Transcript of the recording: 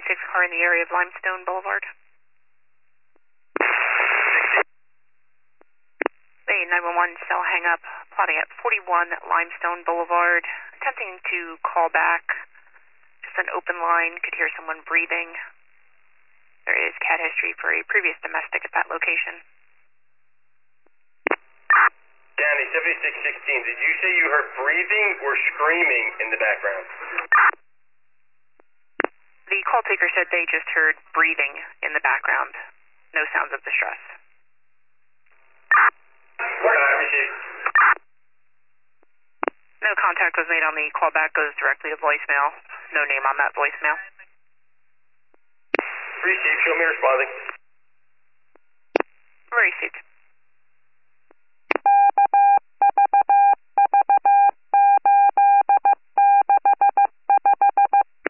car in the area of Limestone Boulevard. Hey, 911, cell hang up, plotting at 41 Limestone Boulevard, attempting to call back. Just an open line, could hear someone breathing. There is CAD history for a previous domestic at that location. Danny, 7616, did you say you heard breathing or screaming in the background? The call taker said they just heard breathing in the background. No sounds of distress. No contact was made on the callback, goes directly to voicemail. No name on that voicemail. Received, show me responding. Received.